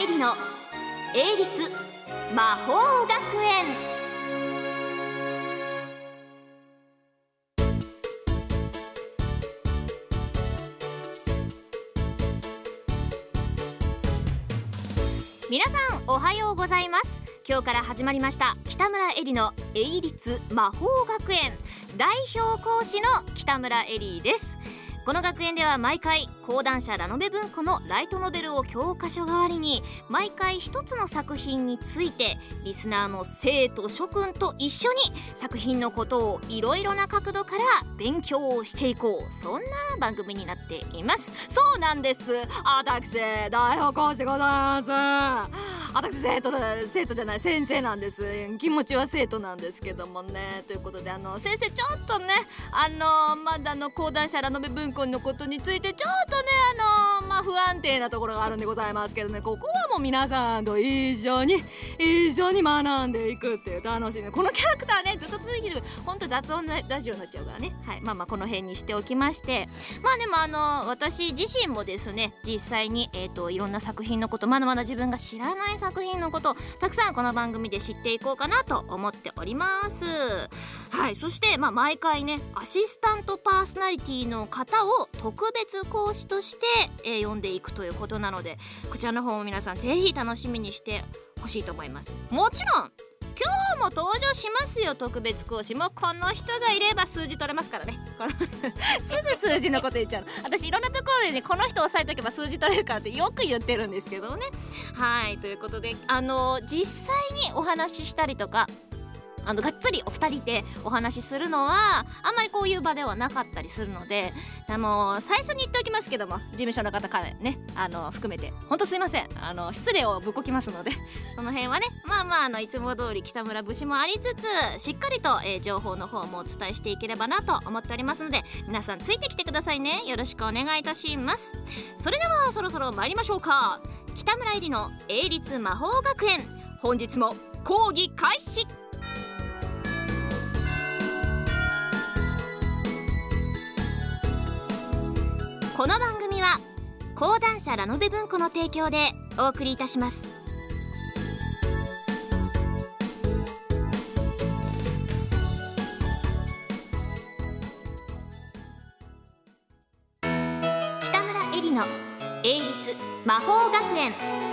絵里の英律魔法学園。皆さんおはようございます。今日から始まりました北村絵里の英律魔法学園、代表講師の北村絵里です。この学園では毎回講談社ラノベ文庫のライトノベルを教科書代わりに毎回一つの作品についてリスナーの生徒諸君と一緒に作品のことをいろいろな角度から勉強をしていこう、そんな番組になっています。そうなんです、私代表講師でございます。私生徒じゃない先生なんです。気持ちは生徒なんですけどもね。ということで先生ちょっとねまだ講談社ラノベ文庫のことについてちょっとね不安定なところがあるんでございますけどね、ここはもう皆さんと一緒に学んでいくっていう楽しみ。このキャラクターねずっと続いてる本当雑音ラジオになっちゃうからね。はい、まあこの辺にしておきまして、でも私自身もですね実際にいろんな作品のこと、まだまだ自分が知らない作品のことをたくさんこの番組で知っていこうかなと思っております。はい、そして毎回ねアシスタントパーソナリティの方を特別講師として、呼んでいくということなので、こちらの方も皆さんぜひ楽しみにしてほしいと思います。もちろん今日も登場しますよ、特別講師も。この人がいれば数字取れますからね。すぐ数字のこと言っちゃうの。私いろんなところでねこの人押さえとけば数字取れるからってよく言ってるんですけどね。はい、ということで実際にお話ししたりとかがっつりお二人でお話しするのはあんまりこういう場ではなかったりするので、最初に言っておきますけども、事務所の方からね含めて本当すいません、失礼をぶっこきますので、その辺はねいつも通り北村節もありつつしっかりと、情報の方もお伝えしていければなと思っておりますので、皆さんついてきてくださいね。よろしくお願いいたします。それではそろそろ参りましょうか。北村絵里の英律魔法学園、本日も講義開始。この番組は講談社ラノベ文庫の提供でお送りいたします。北村絵里の英律魔法学園。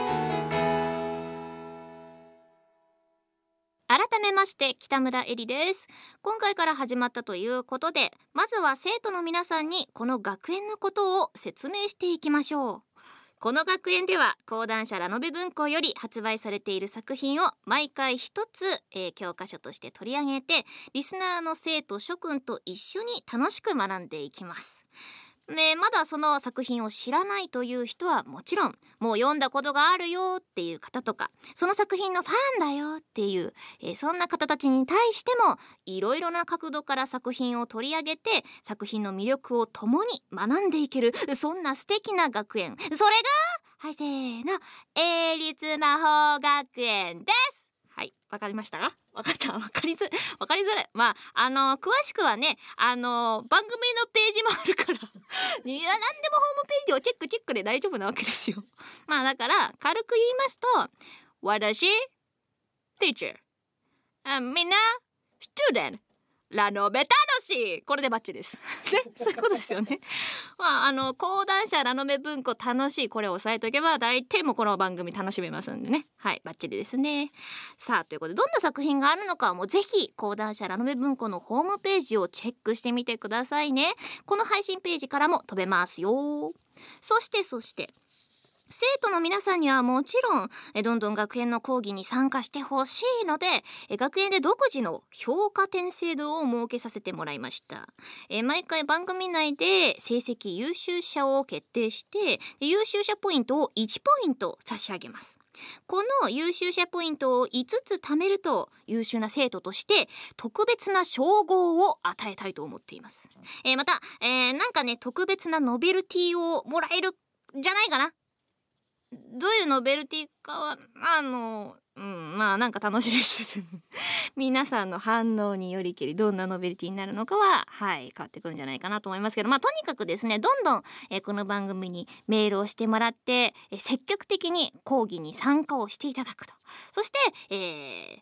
改めまして北村絵里です。今回から始まったということで、まずは生徒の皆さんにこの学園のことを説明していきましょう。この学園では講談社ラノベ文庫より発売されている作品を毎回一つ、教科書として取り上げてリスナーの生徒諸君と一緒に楽しく学んでいきます。まだその作品を知らないという人はもちろん、もう読んだことがあるよっていう方とか、その作品のファンだよっていう、そんな方たちに対してもいろいろな角度から作品を取り上げて作品の魅力を共に学んでいける、そんな素敵な学園、それがはいせーの、英律魔法学園です。はい、わかりましたか？わかった？わかりづらい。詳しくはね、番組のページもあるからいや、何でもホームページをチェックで大丈夫なわけですよ。だから軽く言いますと、私 teacher、みんな student、ラノベ楽しい、これでバッチリですね、そういうことですよね。講談社ラノベ文庫楽しい、これを押さえとけば大体もうこの番組楽しめますんでね。はい、バッチリですね。さあ、ということでどんな作品があるのかはもうぜひ講談社ラノベ文庫のホームページをチェックしてみてくださいね。この配信ページからも飛べますよ。そして生徒の皆さんにはもちろんどんどん学園の講義に参加してほしいので、学園で独自の評価点制度を設けさせてもらいました。毎回番組内で成績優秀者を決定して優秀者ポイントを1ポイント差し上げます。この優秀者ポイントを5つ貯めると優秀な生徒として特別な称号を与えたいと思っています。また、特別なノベルティをもらえるんじゃないかな。どういうノベルティかはまあなんか楽しみにしてて皆さんの反応によりけりどんなノベルティになるのかは変わってくるんじゃないかなと思いますけど、とにかくですね、どんどん、この番組にメールをしてもらって、積極的に講義に参加をしていただくと、そして、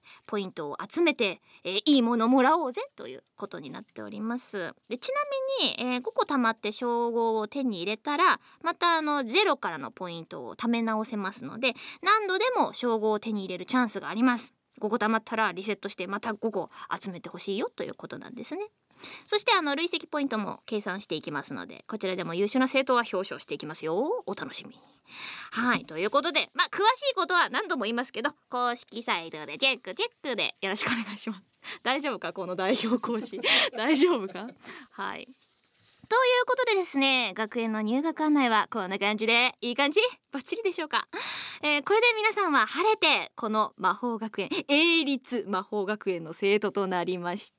ポイントを集めて、いいものもらおうぜということになっております。でちなみに、5個貯まって称号を手に入れたらまた0からのポイントを貯め直せますので、何度でも称号を手に入れるチャンスがあります。5個貯まったらリセットしてまた5個集めてほしいよということなんですね。そして累積ポイントも計算していきますので、こちらでも優秀な生徒は表彰していきますよ。お楽しみに。はい、ということで詳しいことは何度も言いますけど、公式サイトでチェックでよろしくお願いします。大丈夫かこの代表講師大丈夫か。はい、ということでですね、学園の入学案内はこんな感じでいい感じバッチリでしょうか。これで皆さんは晴れてこの魔法学園営立魔法学園の生徒となりました。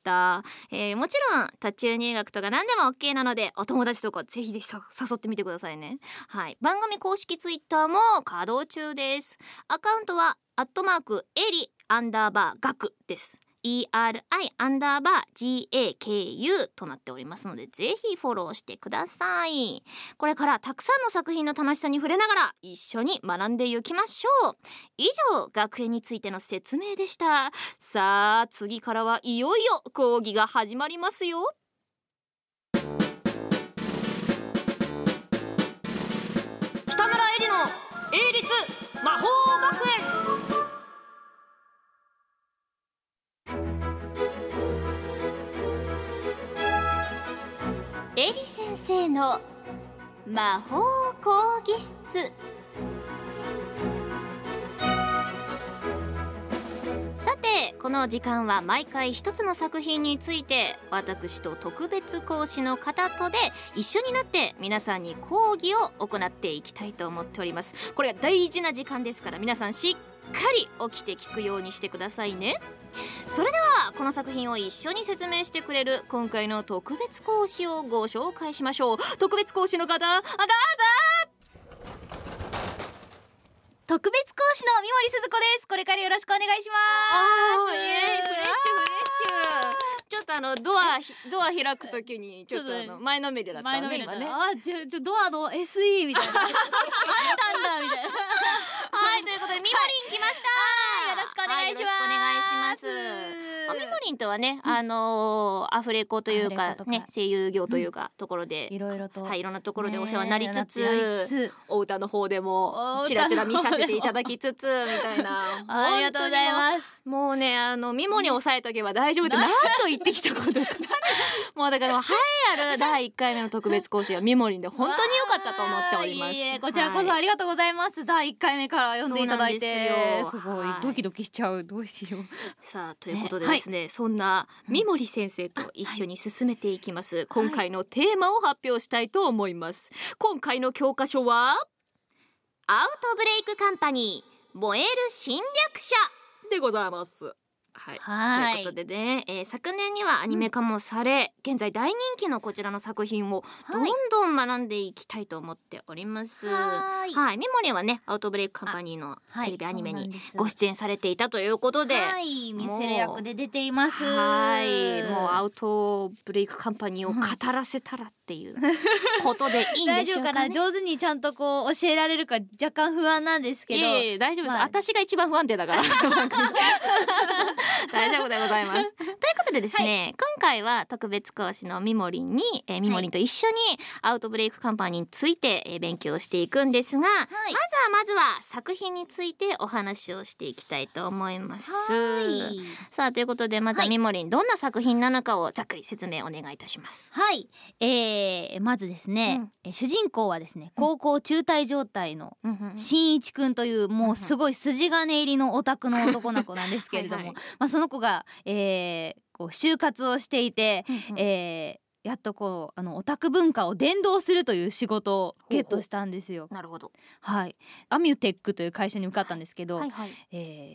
もちろん途中入学とか何でも OK なので、お友達とかぜひぜひ誘ってみてくださいね。はい、番組公式ツイッターも稼働中です。アカウントは@エリ_学です。ERI_GAKU となっておりますので、ぜひフォローしてください。これからたくさんの作品の楽しさに触れながら一緒に学んでいきましょう。以上、学園についての説明でした。さあ次からはいよいよ講義が始まりますよ。北村絵里の営立魔法学園。エリ先生の魔法講義室。さてこの時間は毎回一つの作品について私と特別講師の方とで一緒になって皆さんに講義を行っていきたいと思っております。これは大事な時間ですから、皆さんしっかり起きて聞くようにしてくださいね。それではこの作品を一緒に説明してくれる今回の特別講師をご紹介しましょう。特別講師の方、どうぞ。 特別講師の三森すず子です。これからよろしくお願いします。 イエーイ、フレッシュフレッシュ。ちょっとドア開くときにちょっと前のめりだったね今ね。 ドアの SE みたいなあったんだみたいなはい、ということでみもりん来ました。 よろしくお願いします。 よろしくお願いします。みもりんとはね、アフレコというかね、声優業というかところでいろいろと、 はい、いろんなところでお世話になりつつ、お歌の方でもチラチラ見させていただきつつみたいなありがとうございます。 もうね、みもりん抑えとけば大丈夫って何と言ってきたことかもうだから栄えある第1回目の特別講師はみもりんで本当に良かったと思っております。 こちらこそありがとうございます。第1回目から読んでいただいてすごいドキドキしちゃう。どうしよう。 さあということでですね、そんなみもり先生と一緒に進めていきます。今回のテーマを発表したいと思います。今回の教科書はアウトブレイクカンパニー燃える侵略者でございます。はい、ということでね、昨年にはアニメ化もされ、現在大人気のこちらの作品をどんどん学んでいきたいと思っております。はい、みもりはねアウトブレイクカンパニーのテレビアニメにご出演されていたということで、 はい、ミセル役で出ています。 はい、もうアウトブレイクカンパニーを語らせたらっていうことでいいんでしょうかね。 大丈夫かな、上手にちゃんとこう教えられるか若干不安なんですけど。 大丈夫です、私が一番不安定だから大丈夫でございますということでですね、今回は特別講師のみもりんに、みもりんと一緒にアウトブレイクカンパニーについて、勉強していくんですが、まずは作品についてお話をしていきたいと思います。さあということでまずはみもりん、どんな作品なのかをざっくり説明お願いいたします。 はい、まずですね、主人公はですね高校中退状態のしんいちくんというもうすごい筋金入りのオタクの男の子なんですけれどもその子が、こう就活をしていて、やっとこうオタク文化を伝道するという仕事をゲットしたんですよ。 なるほど。 はい、アミュテックという会社に受かったんですけど、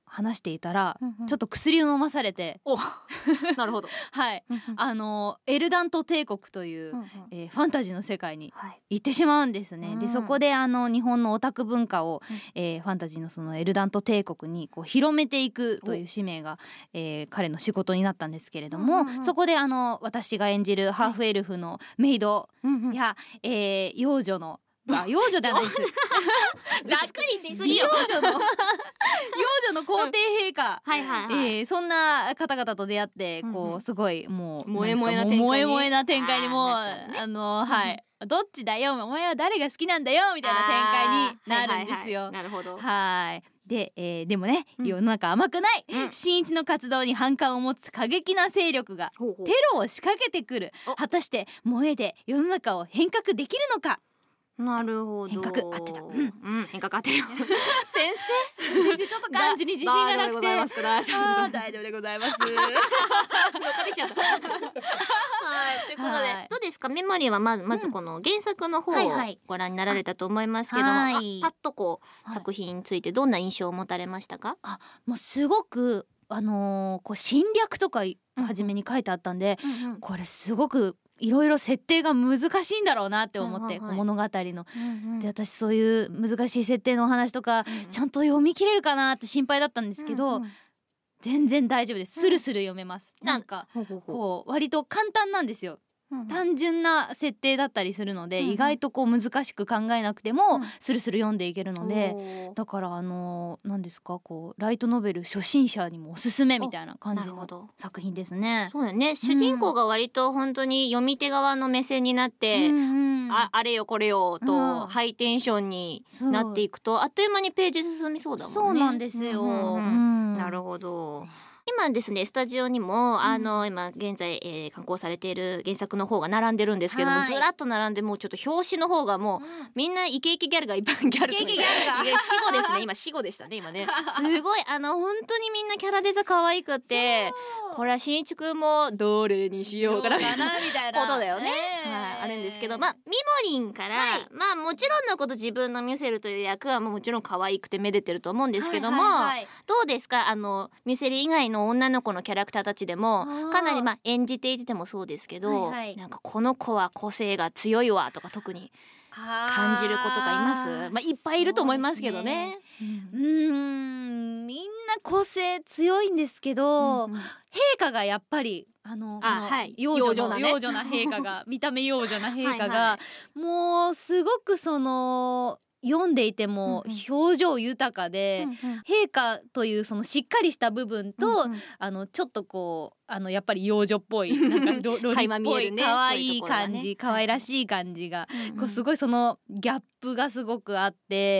話していたら、ちょっと薬を飲まされてなるほどはいエルダント帝国という、ファンタジーの世界に行ってしまうんですね、でそこで日本のオタク文化を、ファンタジーのそのエルダント帝国にこう広めていくという使命が、彼の仕事になったんですけれども、そこで私が演じるハーフエルフのメイドや、幼女の幼女ではないですざっくりしすぎよ幼女の皇帝陛下そんな方々と出会って、こうすごいもう萌え萌えな展開にもはいどっちだよお前は誰が好きなんだよみたいな展開になるんですよ。 なるほど。 はいで、でもね、世の中甘くない、新一の活動に反感を持つ過激な勢力がテロを仕掛けてくる。果たして萌えで世の中を変革できるのか。 なるほど。 変革合ってた。 変革合ってるよ。先生ちょっと漢字に自信がなくて。 大丈夫でございます。 乗っかってきちゃった。はい。ということで、どうですか、メモリーはまずこの原作の方をご覧になられたと思いますけども、パッとこう作品についてどんな印象を持たれましたか？ もうすごくこう侵略とか初めに書いてあったんで、これすごくいろいろ設定が難しいんだろうなって思って、物語の、で私そういう難しい設定のお話とか、ちゃんと読み切れるかなって心配だったんですけど、全然大丈夫です。スルスル読めます。なんかこう割と簡単なんですよ。単純な設定だったりするので、意外とこう難しく考えなくてもスルスル読んでいけるので、だから何ですか、こうライトノベル初心者にもおすすめみたいな感じの作品ですね。 そうだね、主人公が割と本当に読み手側の目線になって、あれよこれよとハイテンションになっていくと、あっという間にページ進みそうだもんね。 そうなんですよ。 なるほど。今ですね、スタジオにも今現在、刊行されている原作の方が並んでるんですけども、ずらっと並んで、もうちょっと表紙の方がもう、みんなイケイケギャルがいっぱい、ギャル死語ですね、今死語でしたね今ね。すごい本当にみんなキャラデザ可愛くって、これはしんいちくんもどれにしようかなみたいなことだよね。あるんですけど、みもりんから、もちろんのこと自分のミュセルという役はもちろん可愛くてめでてると思うんですけども、どうですか、ミュセル以外の女の子のキャラクターたちでもかなり演じていてもそうですけど、なんかこの子は個性が強いわとか特に感じる子とかいます？いっぱいいると思いますけどね。 みんな個性強いんですけど、陛下がやっぱり幼女な陛下が見た目幼女な陛下がもうすごく読んでいても表情豊かで、陛下というそのしっかりした部分と、ちょっとこうやっぱり幼女っぽいなんかロリっぽい可愛い感じ、可愛らしい感じがこうすごいそのギャップがすごくあって、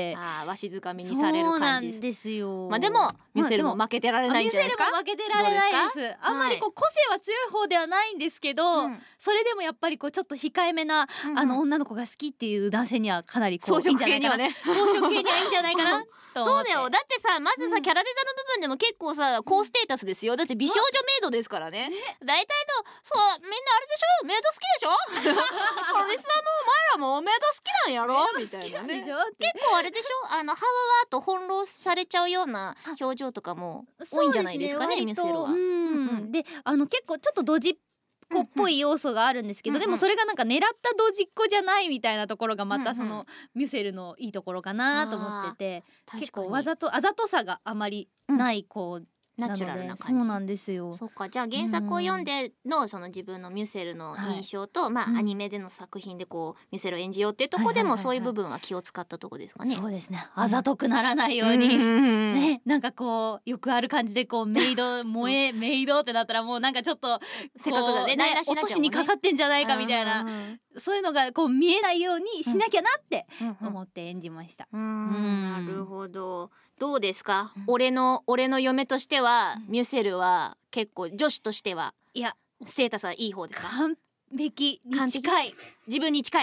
わしづかみにされる感じです。 そうなんですよ。 でもミュセルも負けてられないんじゃないですか？ ミュセルも負けてられないです。あんまりこう個性は強い方ではないんですけど、それでもやっぱりこうちょっと控えめな女の子が好きっていう男性にはかなりこう装飾系にはね、 装飾系にはいいんじゃないかなそうだよ。だってさ、まずさ、キャラデザの部分でも結構さ、高ステータスですよ。だって美少女メイドですからね。大体のそうみんなあれでしょ、メイド好きでしょリスナーのお前らもメイド好きなんやろみたいなね。結構あれでしょ、ハワワーと翻弄されちゃうような表情とかも多いんじゃないですかね、ミュセルは。 で結構ちょっとドジっ子っぽい要素があるんですけど、でもそれがなんか狙ったドジっ子じゃないみたいなところがまたそのミュセルのいいところかなと思ってて、結構わざとあざとさがあまりないこうナチュラルな感じ。 そうなんですよ。 そうか、じゃあ原作を読んでのその自分のミュセルの印象と、アニメでの作品でこうミュセルを演じようっていうとこでもそういう部分は気を使ったとこですかね。 そうですね、あざとくならないようにね、なんかこうよくある感じでこうメイドメイドってなったらもうなんかちょっとせっかくだね、 落としにかかってんじゃないかみたいな、そういうのがこう見えないようにしなきゃなって思って演じました。 なるほど。どうですか、俺の嫁としてはミュセルは結構女子としてはステータスはいい方ですか？ 完璧に近い。 自分に近い。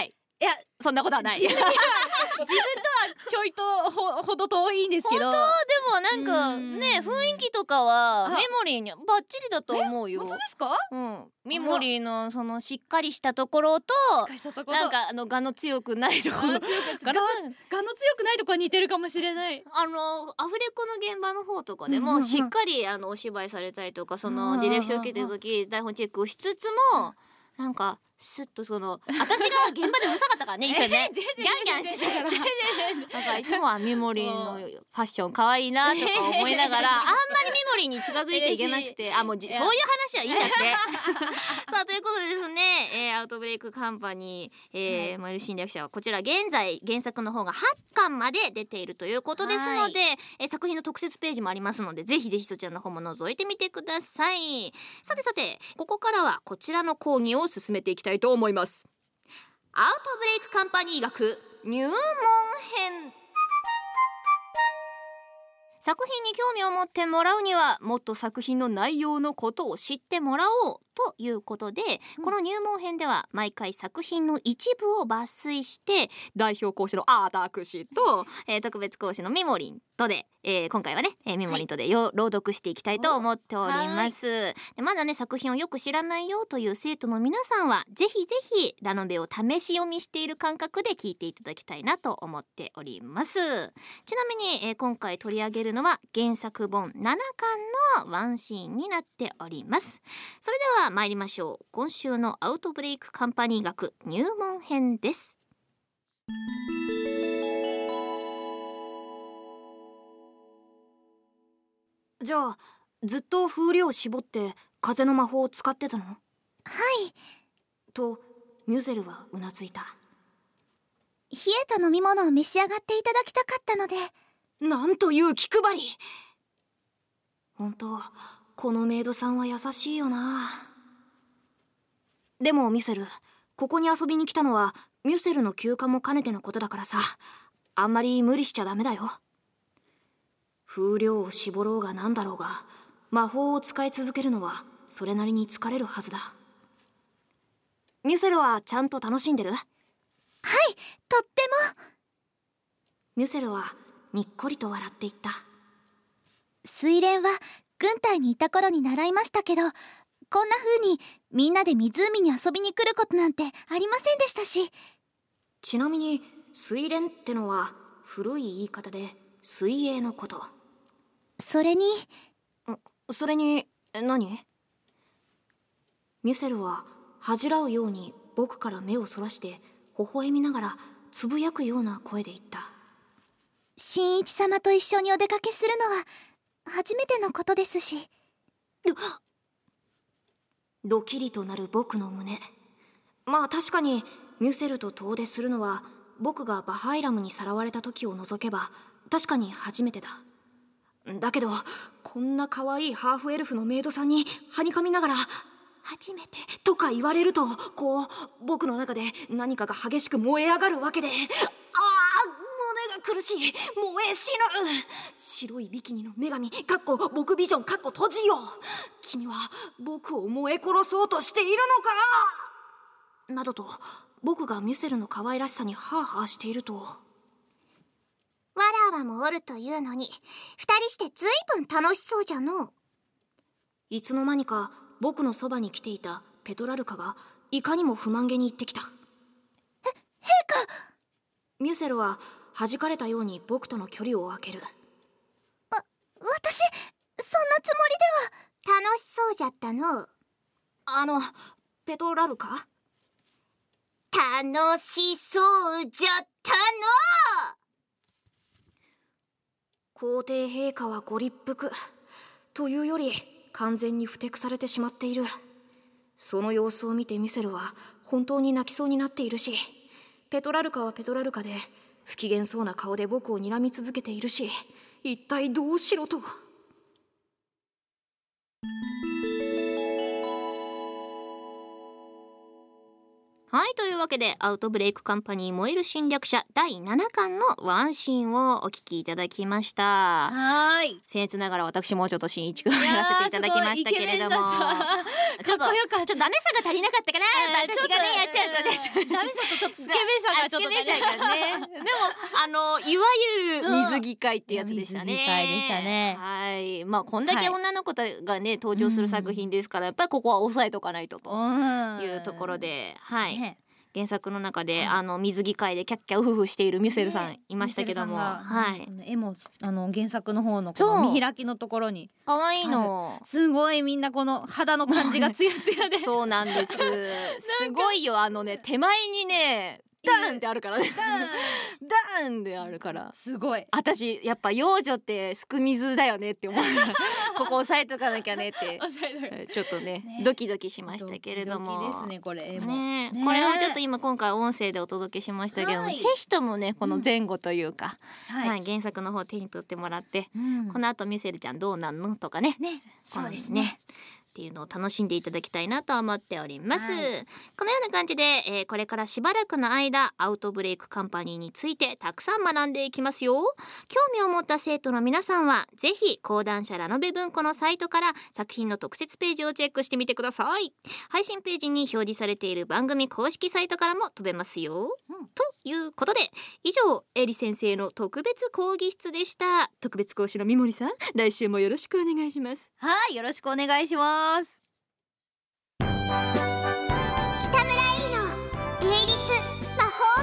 いやそんなことはない。 自分とはちょいとほど遠いんですけど、 本当でもなんかね、雰囲気とかはメモリーにバッチリだと思うよ。 本当ですか？ メモリーのそのしっかりしたところと、なんか我の強くないところ、我の強くないところに似てるかもしれない。 アフレコの現場の方とかでもしっかりお芝居されたりとか、そのディレクション受けてる時台本チェックをしつつも、なんかスッとその私が現場でうるさかったからね、一緒ねギャンギャンしてたから、なんかいつもはメモリーのファッション可愛いなとか思いながらあんまりメモリーに近づいていけなくて、もうそういう話はいいんだってさあということでですね、アウトブレイクカンパニー、マイル侵略者はこちら現在原作の方が8巻まで出ているということですので、作品の特設ページもありますので、ぜひぜひそちらの方も覗いてみてください。さてここからはこちらの講義を進めていきたいと思います。アウトブレイクカンパニー学入門編。作品に興味を持ってもらうにはもっと作品の内容のことを知ってもらおうということで、この入門編では毎回作品の一部を抜粋して代表講師の私と、特別講師のメモリンとで、今回はね、メモリンとで朗読していきたいと思っております。でまだね作品をよく知らないよという生徒の皆さんはぜひぜひラノベを試し読みしている感覚で聞いていただきたいなと思っております。ちなみに、今回取り上げるのは原作本7巻のワンシーンになっております。それでは参りましょう。今週のアウトブレイクカンパニー学入門編です。 じゃあずっと風量を絞って風の魔法を使ってたの？ はいとミュゼルはうなずいた。 冷えた飲み物を召し上がっていただきたかったので。 なんという気配り。本当このメイドさんは優しいよな。でもミセル、ここに遊びに来たのはミュセルの休暇も兼ねてのことだからさ、あんまり無理しちゃダメだよ。風量を絞ろうがなんだろうが魔法を使い続けるのはそれなりに疲れるはずだ。ミュセルはちゃんと楽しんでる？ はい、とっても。 ミュセルはにっこりと笑っていった。 水蓮は軍隊にいた頃に習いましたけど、こんな風にみんなで湖に遊びに来ることなんてありませんでしたし。 ちなみに水蓮ってのは古い言い方で水泳のこと。 それに何？ミュセルは恥じらうように僕から目をそらして微笑みながらつぶやくような声で言った。 新一様と一緒にお出かけするのは初めてのことですし。 ドキリとなる僕の胸。まあ確かにミュセルと遠出するのは僕がバハイラムにさらわれた時を除けば確かに初めてだ。だけどこんな可愛いハーフエルフのメイドさんにはにかみながら初めてとか言われると、こう僕の中で何かが激しく燃え上がるわけで、胸が苦しい、燃え死ぬ。白いビキニの女神僕ビジョン閉じよ。君は僕を燃え殺そうとしているのかなどと僕がミュセルの可愛らしさにハーハーしていると、 わらわもおるというのに二人してずいぶん楽しそうじゃのう。 いつの間にか僕のそばに来ていたペトラルカがいかにも不満げに言ってきた。陛下。 ミュセルは弾かれたように僕との距離を空ける。 私そんなつもりでは。 楽しそうじゃったのう。 ペトラルカ？ 楽しそうじゃったのう。 皇帝陛下はご立腹というより完全にふてくされてしまっている。その様子を見てミセルは本当に泣きそうになっているし、ペトラルカはペトラルカで不機嫌そうな顔で僕を睨み続けているし、一体どうしろと。 はい、というわけでアウトブレイクカンパニー燃える侵略者第7巻のワンシーンをお聞きいただきました。 はい、 僭越ながら私もちょっと新一くんをやらせていただきましたけれども、ちょっとダメさが足りなかったかな、私がねやっちゃうとねダメさとちょっとスケベさがちょっとねでもいわゆる水着会ってやつでしたね。 水着会でしたね。 はい、まあこんだけ女の子がね登場する作品ですから、やっぱりここは抑えとかないとというところで、はい、原作の中で水着会でキャッキャウフフしているミセルさんいましたけども、はい、 絵も原作の方のこの見開きのところに可愛いの、 すごいみんなこの肌の感じがツヤツヤでそうなんですすごいよ、手前にねダーンってあるからねダーンってあるからすごい、 私やっぱ幼女ってすく水だよねって思うここ押さえとかなきゃねってちょっとねドキドキしましたけれども、 ドキドキですねこれね。これをちょっと今回音声でお届けしましたけども、ぜひともねこの前後というか、はい、原作の方手に取ってもらって、この後ミセルちゃんどうなんのとかね、 そうですねっていうのを楽しんでいただきたいなと思っております、このような感じで、これからしばらくの間アウトブレイクカンパニーについてたくさん学んでいきますよ。興味を持った生徒の皆さんはぜひ講談社ラノベ文庫のサイトから作品の特設ページをチェックしてみてください。配信ページに表示されている番組公式サイトからも飛べますよ、ということで以上エリ先生の特別講義室でした。特別講師の三森さん、来週もよろしくお願いします。 はい、よろしくお願いします。 北村えりの英律魔法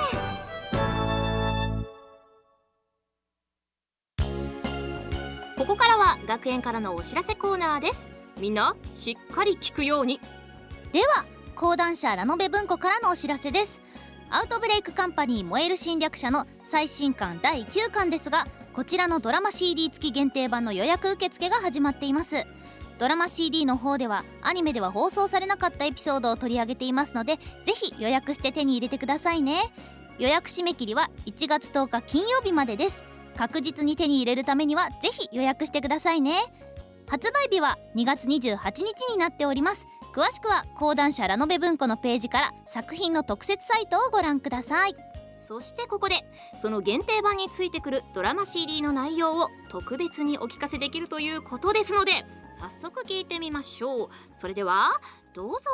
学園。 ここからは学園からのお知らせコーナーです。みんなしっかり聞くように。 では講談社ラノベ文庫からのお知らせです。アウトブレイクカンパニー燃える侵略者の最新巻第9巻ですが、こちらのドラマ CD 付き限定版の予約受付が始まっています。ドラマ CD の方ではアニメでは放送されなかったエピソードを取り上げていますので、ぜひ予約して手に入れてくださいね。予約締め切りは1月10日金曜日までです。確実に手に入れるためにはぜひ予約してくださいね。発売日は2月28日になっております。詳しくは講談社ラノベ文庫のページから作品の特設サイトをご覧ください。 そしてここでその限定版についてくるドラマ CD の内容を特別にお聞かせできるということですので、早速聞いてみましょう。それではどうぞ。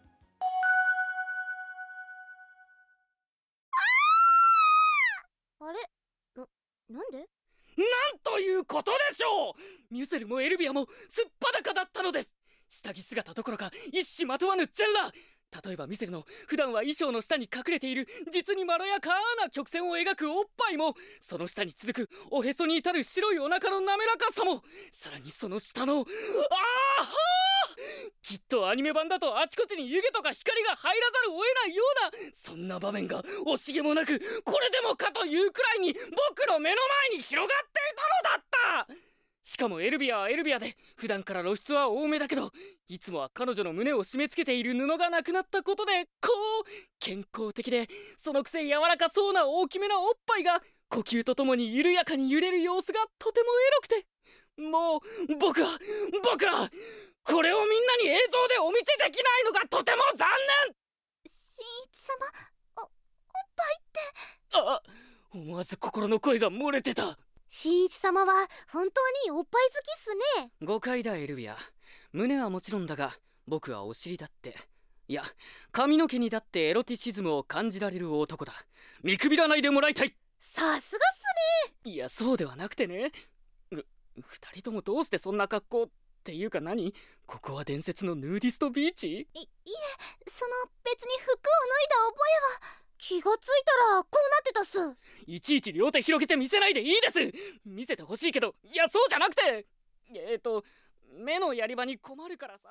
あれなんで？ なんということでしょう。ミュゼルもエルビアもすっぱだかだったのです。下着姿どころか一糸まとわぬ全裸。例えばミセルの普段は衣装の下に隠れている実にまろやかな曲線を描くおっぱいも、その下に続くおへそに至る白いお腹の滑らかさも、さらにその下のきっとアニメ版だとあちこちに湯気とか光が入らざるを得ないような、そんな場面が惜しげもなく、これでもかというくらいに僕の目の前に広がっていたのだった。しかもエルビアはエルビアで普段から露出は多めだけど、いつもは彼女の胸を締め付けている布がなくなったことでこう健康的で、そのくせ柔らかそうな大きめなおっぱいが呼吸とともに緩やかに揺れる様子がとてもエロくて、もう僕はこれをみんなに映像でお見せできないのがとても残念。 新一様、おっぱいって。 思わず心の声が漏れてた。 新一様は本当におっぱい好きっすね。 誤解だエルビア。胸はもちろんだが僕はお尻だって、いや髪の毛にだってエロティシズムを感じられる男だ。見くびらないでもらいたい。 さすがっすね。 いやそうではなくてね、二人ともどうしてそんな格好っていうか、何ここは伝説のヌーディストビーチ？ いえ、別に服を脱いだ覚えは。 気がついたらこうなってたっす。 いちいち両手広げて見せないでいいです。見せてほしいけど、いやそうじゃなくて、目のやり場に困るからさ。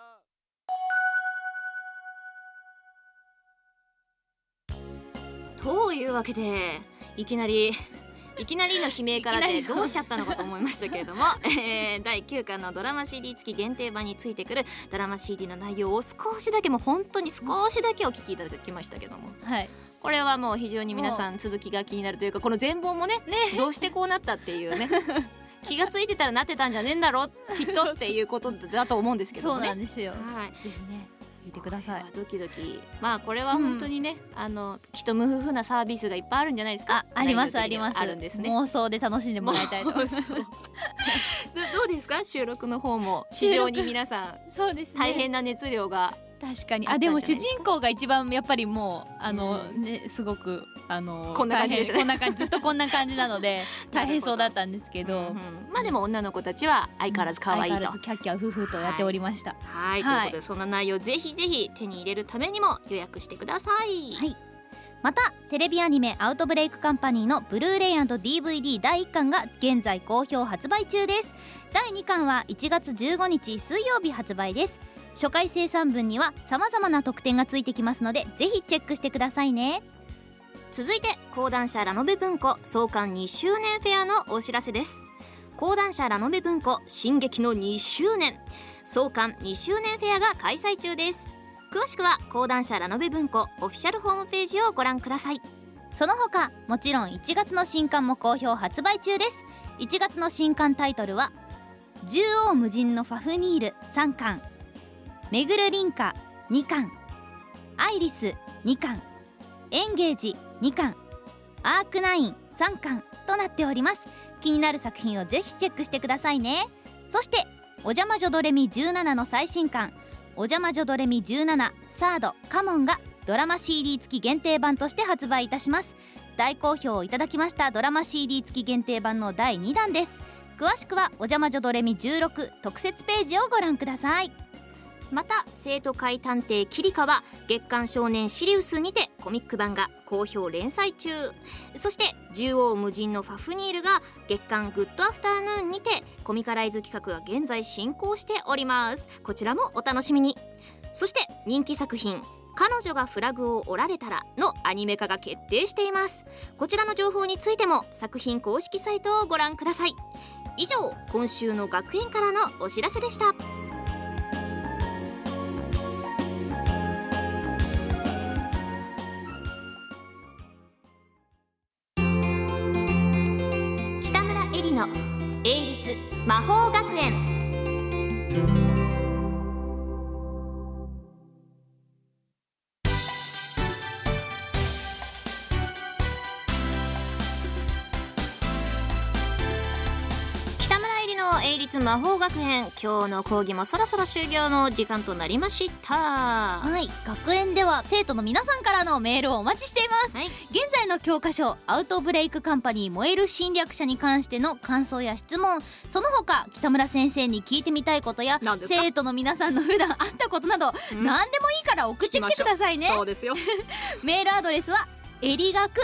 というわけでいきなりの悲鳴からでどうしちゃったのかと思いましたけれども第9巻のドラマ CD 付き限定版についてくるドラマ CD の内容を少しだけ、もう本当に少しだけお聞きいただきましたけども、 はい、 これはもう非常に皆さん続きが気になるというか、この全貌もねどうしてこうなったっていうね気がついてたらなってたんじゃねえんだろきっとっていうことだと思うんですけどもね。 そうなんですよ、 はい、 ぜひね言ってください。 ドキドキ。まあこれは本当にね、きっと無夫婦なサービスがいっぱいあるんじゃないですか。 ありますあります。 あるんですね。 妄想で楽しんでもらいたいと思います。 どうですか、収録の方も非常に皆さんそうですね、 大変な熱量が。 確かに。でも主人公が一番やっぱりもうね、すごくこんな感じですね。 こんな感じ、ずっとこんな感じなので大変そうだったんですけど、 まあでも女の子たちは相変わらず可愛いと、 相変わらずキャッキャ夫婦とやっておりました。 はい、ということでそんな内容ぜひぜひ手に入れるためにも予約してください。 はい。またテレビアニメアウトブレイクカンパニーのブルーレイ&DVD 第1巻が現在好評発売中です。第2巻は1月15日水曜日発売です。初回生産分には様々な特典がついてきますのでぜひチェックしてくださいね。 続いて講談社ラノベ文庫創刊2周年フェアのお知らせです。講談社ラノベ文庫進撃の2周年創刊2周年フェアが開催中です。詳しくは講談社ラノベ文庫オフィシャルホームページをご覧ください。 その他もちろん1月の新刊も好評発売中です。1月の新刊タイトルは縦横無尽のファフニール3巻、めぐる凛花2巻、アイリス2巻、エンゲージ2巻、アークナイン3巻となっております。気になる作品をぜひチェックしてくださいね。そしておじゃまじょドレミ17の最新刊おじゃまじょドレミ17サードカモンがドラマ CD 付き限定版として発売いたします。大好評をいただきましたドラマ CD 付き限定版の第2弾です。詳しくはおじゃまじょドレミ16特設ページをご覧ください。 また生徒会探偵キリカは月刊少年シリウスにてコミック版が好評連載中。そして縦横無尽のファフニールが月刊グッドアフターヌーンにてコミカライズ企画が現在進行しております。こちらもお楽しみに。そして人気作品彼女がフラグを折られたらのアニメ化が決定しています。こちらの情報についても作品公式サイトをご覧ください。以上今週の学園からのお知らせでした。北村絵里の英律魔法学園。英律魔法学園、今日の講義もそろそろ終業の時間となりました。 はい、学園では生徒の皆さんからのメールをお待ちしています、はい、現在の教科書アウトブレイクカンパニー燃える侵略者に関しての感想や質問、その他北村先生に聞いてみたいことや生徒の皆さんの普段あったことなど、何でもいいから送ってきてくださいね。 そうですよメールアドレスはえりがく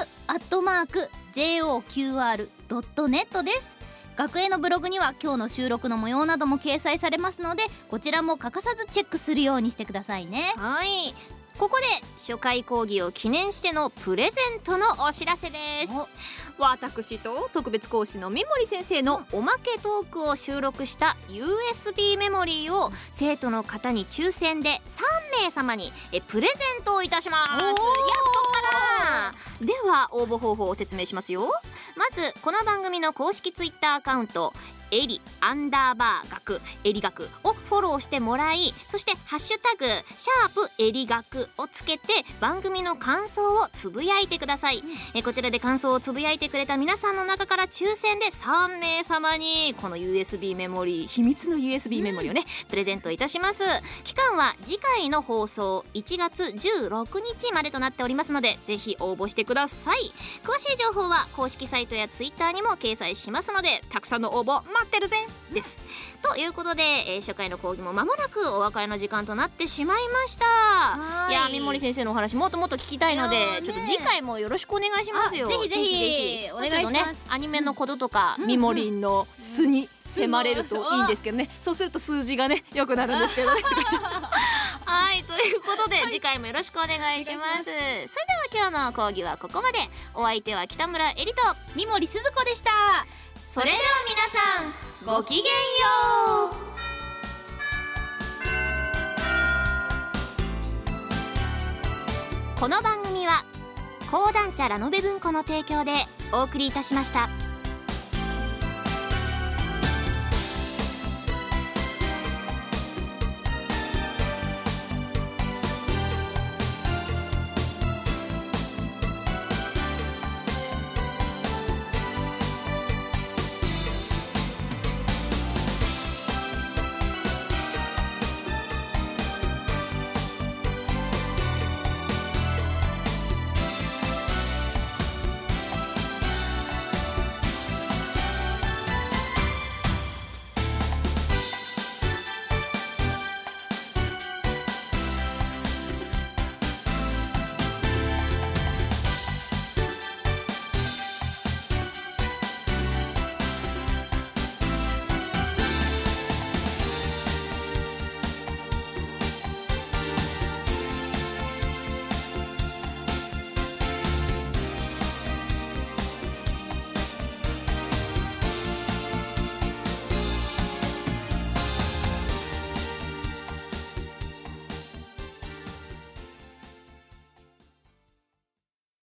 @joqr.net です。学園のブログには今日の収録の模様なども掲載されますので、こちらも欠かさずチェックするようにしてくださいね。 はい、ここで初回講義を記念してのプレゼントのお知らせです。私と特別講師の三森先生のおまけトークを収録した USB メモリーを生徒の方に抽選で3名様にプレゼントをいたします。やっとかな。では応募方法を説明しますよ。まずこの番組の公式ツイッターアカウントエリ_学エリ学をフォローしてもらい、そしてハッシュタグエリ学をつけて番組の感想をつぶやいてください、こちらで感想をつぶやいてくれた皆さんの中から抽選で3名様にこの USB メモリー、秘密の USB メモリーをね、プレゼントいたします。期間は次回の放送1月16日までとなっておりますので、ぜひ応募してください。詳しい情報は公式サイトやツイッターにも掲載しますので、たくさんの応募待ってるぜです。ということで、初回の講義も間もなくお別れの時間となってしまいました。いや、三森先生のお話もっともっと聞きたいので、ちょっと次回もよろしくお願いしますよ。 ぜひぜひお願いします、 ね、アニメのこととか、三森の素に迫れるといいんですけどね。そうすると数字がね良くなるんですけどねはい、ということで次回もよろしくお願いします。それでは今日の講義はここまで。お相手は北村えりと三森すず子でした。 それでは皆さんごきげんよう。この番組は講談社ラノベ文庫の提供でお送りいたしました。